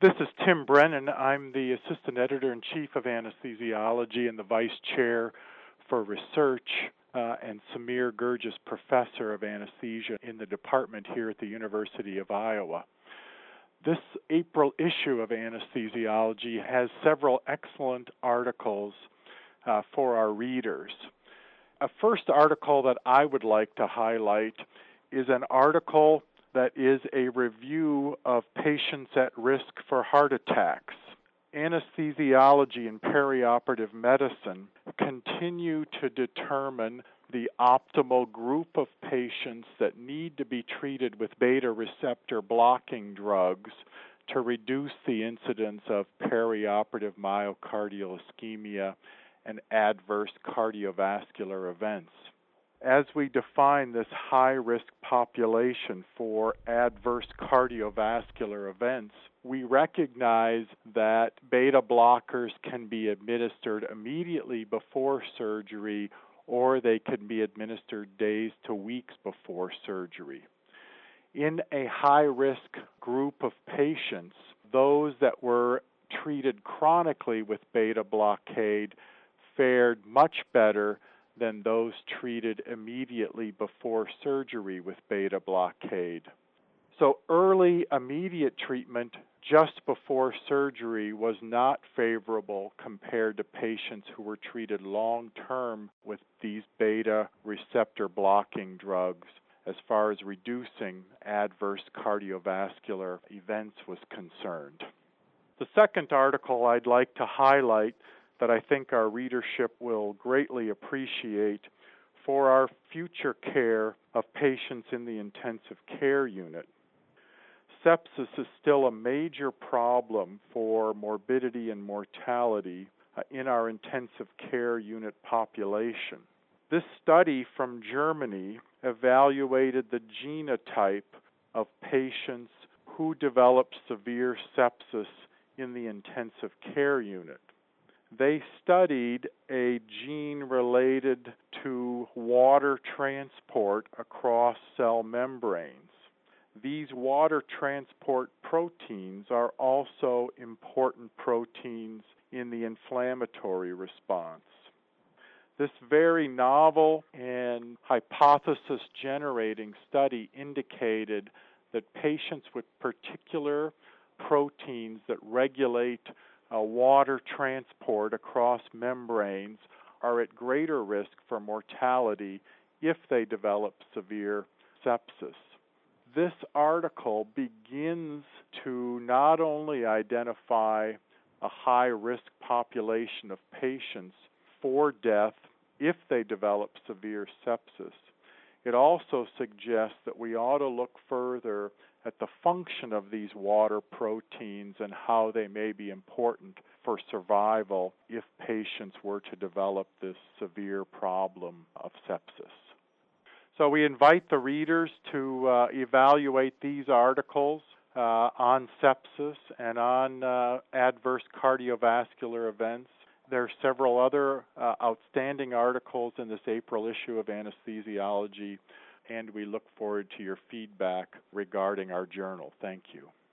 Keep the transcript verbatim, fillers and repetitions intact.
This is Tim Brennan. I'm the Assistant Editor-in-Chief of Anesthesiology and the Vice Chair for Research uh, and Samir Gurgis Professor of Anesthesia in the department here at the University of Iowa. This April issue of Anesthesiology has several excellent articles uh, for our readers. A first article that I would like to highlight is an article that is a review of patients at risk for heart attacks. Anesthesiology and perioperative medicine continue to determine the optimal group of patients that need to be treated with beta receptor blocking drugs to reduce the incidence of perioperative myocardial ischemia and adverse cardiovascular events. As we define this high-risk population for adverse cardiovascular events, we recognize that beta blockers can be administered immediately before surgery, or they can be administered days to weeks before surgery. In a high-risk group of patients, those that were treated chronically with beta blockade fared much better than those treated immediately before surgery with beta blockade. So early immediate treatment just before surgery was not favorable compared to patients who were treated long-term with these beta receptor blocking drugs as far as reducing adverse cardiovascular events was concerned. The second article I'd like to highlight that I think our readership will greatly appreciate for our future care of patients in the intensive care unit. Sepsis is still a major problem for morbidity and mortality uh, in our intensive care unit population. This study from Germany evaluated the genotype of patients who developed severe sepsis in the intensive care unit. They studied a gene related to water transport across cell membranes. These water transport proteins are also important proteins in the inflammatory response. This very novel and hypothesis-generating study indicated that patients with particular proteins that regulate Uh, water transport across membranes are at greater risk for mortality if they develop severe sepsis. This article begins to not only identify a high-risk population of patients for death if they develop severe sepsis, it also suggests that we ought to look further at the function of these water proteins and how they may be important for survival if patients were to develop this severe problem of sepsis. So we invite the readers to uh, evaluate these articles uh, on sepsis and on uh, adverse cardiovascular events. There are several other uh, outstanding articles in this April issue of Anesthesiology, and we look forward to your feedback regarding our journal. Thank you.